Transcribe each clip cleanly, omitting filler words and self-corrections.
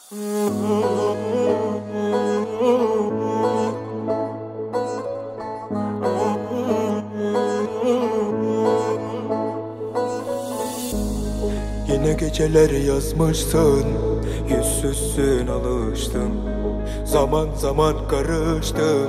Yine geceleri yazmışsın, yüzsüzsün alıştım. Zaman zaman karıştım.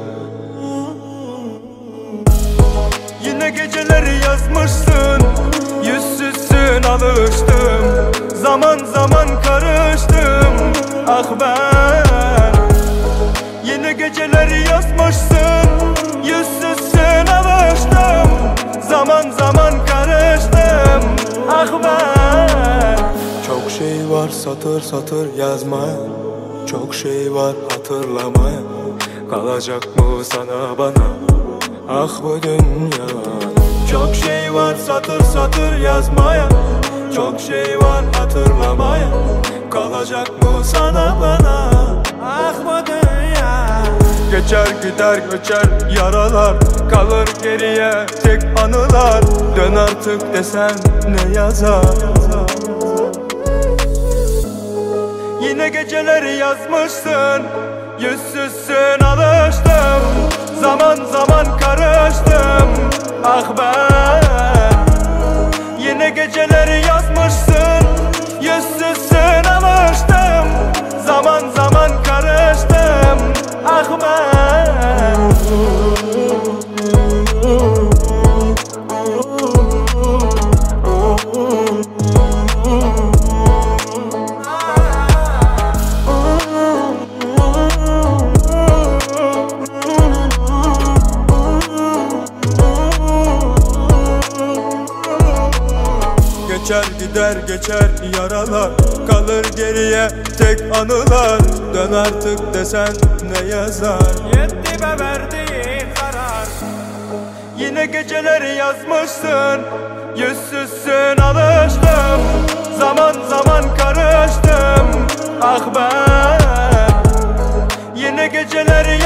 Yine geceleri yazmışsın, yüzsüzsün alıştım. Zaman zaman karıştım, ah ben. Yine geceleri yazmışsın, yüzsüzsün alıştım. Zaman zaman karıştım, ah ben. Çok şey var satır satır yazmaya, çok şey var hatırlamaya. Kalacak mı sana bana, ah bu dünya. Çok şey var satır satır yazmaya, çok şey var hatırlamaya. Kalacak mı sana bana, ah bu dünya. Geçer gider göçer yaralar, kalır geriye tek anılar. Dön artık desen ne yazar. Yine geceleri yazmışsın, yüzsüzsün alıştım. Zaman zaman karıştım, ah ben. Yine geceleri yazmışsın, yüzsüzsün alıştım. Zaman zaman karıştım, ah ben. Geçer gider geçer yaralar, kalır geriye tek anılar. Dön artık desen ne yazar. Yetti be verdiğin karar. Yine geceleri yazmışsın, yüzsüzsün alıştım. Zaman zaman karıştım, ah ben. Yine geceleri